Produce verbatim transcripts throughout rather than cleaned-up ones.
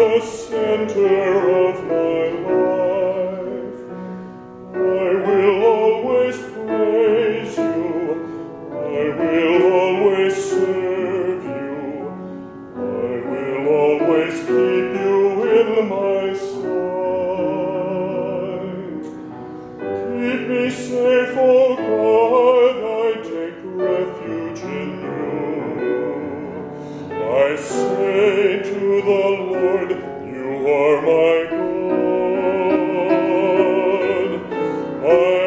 the center of my life. I will always praise you. I will always serve you. I will always keep you in my sight. Keep me safe, O God, I take refuge in you. I say to the Lord, you are my God.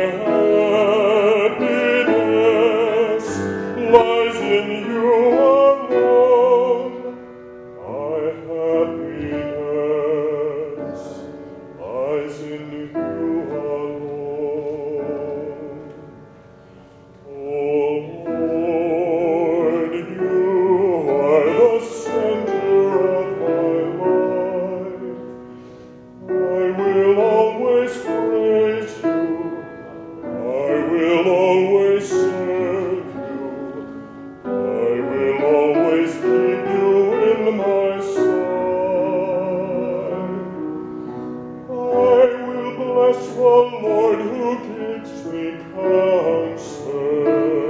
My happiness lies in you alone. My happiness lies in you alone. Oh Lord, you are the center of my life. I will always praise you. I will always serve you. I will always keep you in my sight. I will bless the Lord who gives me counsel,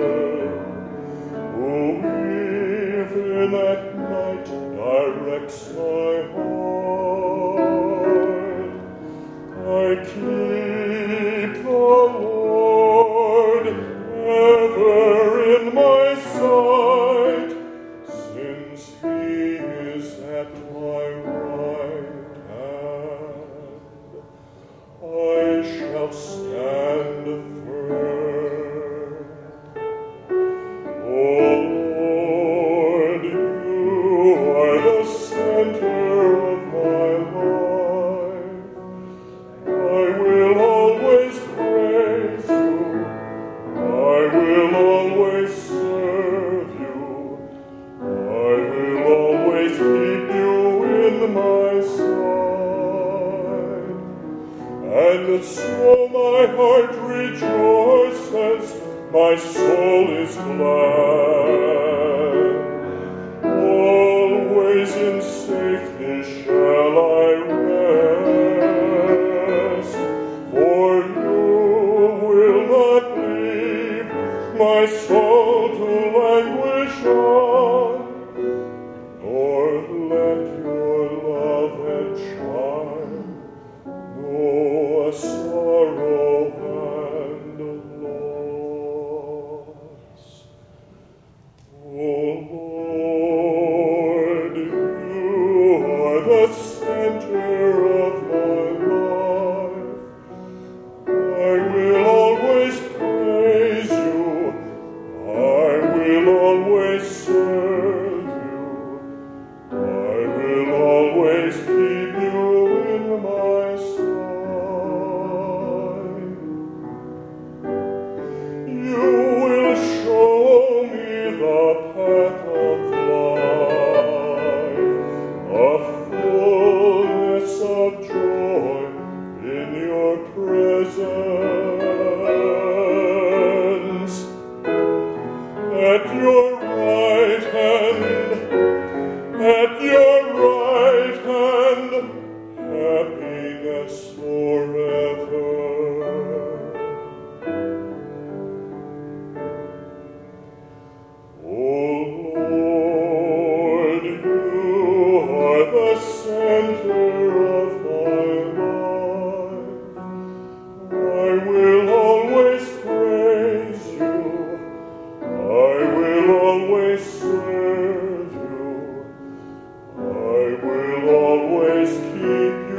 who even at night directs my heart. I keep the Lord ever in my sight, since he is at my right hand. I shall stand firm. O Lord, you are the center of my life. I will always praise you. I will always serve you. I will always keep you in my sight. And so my heart rejoices, my soul is glad. Always in safety shall I rest, for you will not leave my soul to languish on, nor let your love and charm know a sorrow and a loss. O Lord, you are the center of my life. I will always praise you. I will always serve you. I will always keep you in my sight. You will show me the path of life, a fullness of joy in your presence. At your right hand, at your right hand, happiness forever. O Lord, you are the center of my life. I will always praise you. I will always serve you. I will always keep